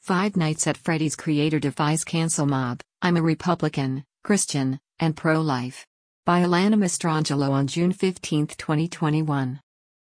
Five Nights at Freddy's creator defies cancel mob. I'm a Republican, Christian, and pro-life. By Alana Mastrangelo on June 15, 2021.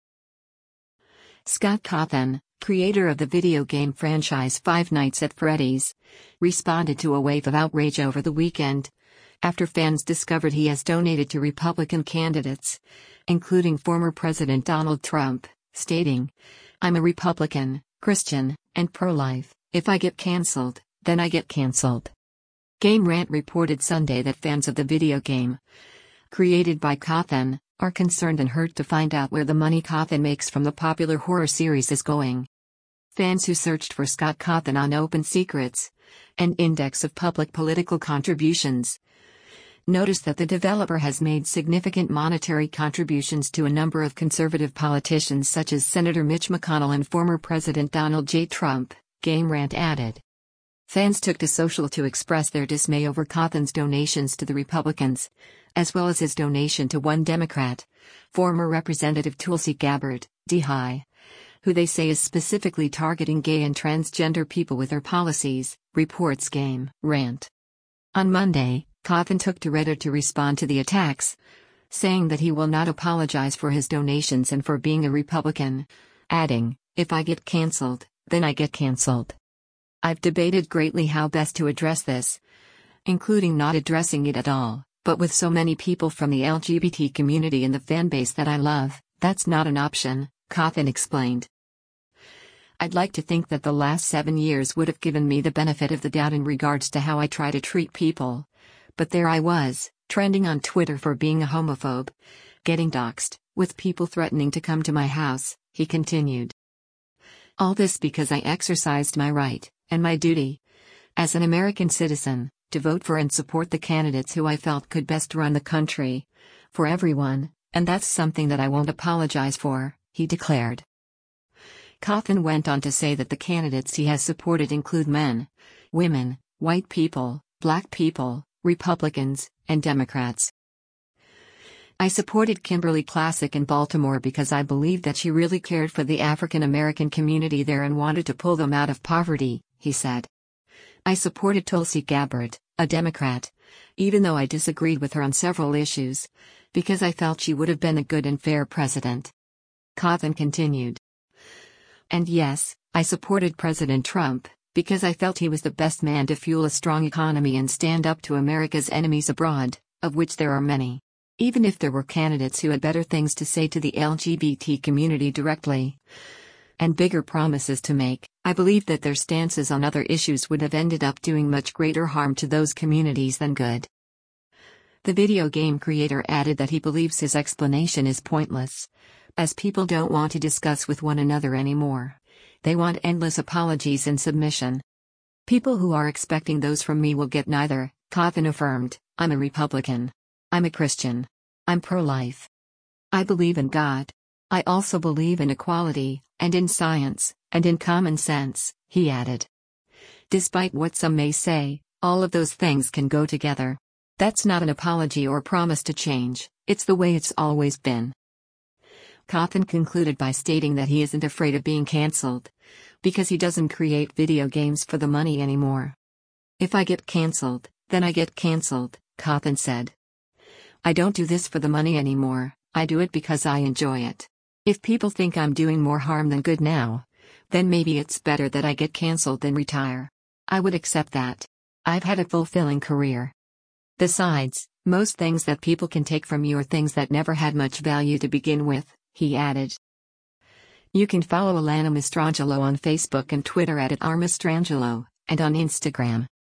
Scott Cawthon, creator of the video game franchise Five Nights at Freddy's, responded to a wave of outrage over the weekend after fans discovered he has donated to Republican candidates, including former President Donald Trump, stating, "I'm a Republican, Christian, and pro-life. If I get cancelled, then I get cancelled." Game Rant reported Sunday that fans of the video game, created by Cawthon, are concerned and hurt to find out where the money Cawthon makes from the popular horror series is going. Fans who searched for Scott Cawthon on Open Secrets, an index of public political contributions, noticed that the developer has made significant monetary contributions to a number of conservative politicians such as Senator Mitch McConnell and former President Donald J. Trump, Game Rant added. Fans took to social to express their dismay over Cawthon's donations to the Republicans, as well as his donation to one Democrat, former Representative Tulsi Gabbard, D-High, who they say is specifically targeting gay and transgender people with her policies, reports Game Rant. On Monday, Cawthon took to Reddit to respond to the attacks, saying that he will not apologize for his donations and for being a Republican, adding, "If I get cancelled, then I get cancelled. I've debated greatly how best to address this, including not addressing it at all, but with so many people from the LGBT community and the fanbase that I love, that's not an option," Cawthon explained. "I'd like to think that the last 7 years would have given me the benefit of the doubt in regards to how I try to treat people, but there I was, trending on Twitter for being a homophobe, getting doxxed, with people threatening to come to my house," he continued. "All this because I exercised my right, and my duty, as an American citizen, to vote for and support the candidates who I felt could best run the country, for everyone, and that's something that I won't apologize for," he declared. Cawthon went on to say that the candidates he has supported include men, women, white people, black people, Republicans, and Democrats. "I supported Kimberly Classic in Baltimore because I believed that she really cared for the African American community there and wanted to pull them out of poverty," he said. "I supported Tulsi Gabbard, a Democrat, even though I disagreed with her on several issues, because I felt she would have been a good and fair president." Cawthon continued. "And yes, I supported President Trump, because I felt he was the best man to fuel a strong economy and stand up to America's enemies abroad, of which there are many. Even if there were candidates who had better things to say to the LGBT community directly, and bigger promises to make, I believe that their stances on other issues would have ended up doing much greater harm to those communities than good." The video game creator added that he believes his explanation is pointless, as people don't want to discuss with one another anymore. They want endless apologies and submission. "People who are expecting those from me will get neither," Cawthon affirmed. "I'm a Republican. I'm a Christian. I'm pro-life. I believe in God. I also believe in equality, and in science, and in common sense," he added. "Despite what some may say, all of those things can go together. That's not an apology or promise to change, it's the way it's always been." Cawthon concluded by stating that he isn't afraid of being cancelled, because he doesn't create video games for the money anymore. "If I get cancelled, then I get cancelled," Cawthon said. "I don't do this for the money anymore, I do it because I enjoy it. If people think I'm doing more harm than good now, then maybe it's better that I get cancelled than retire. I would accept that. I've had a fulfilling career. Besides, most things that people can take from you are things that never had much value to begin with," he added. You can follow Alana Mastrangelo on Facebook and Twitter at @rmastrangelo, and on Instagram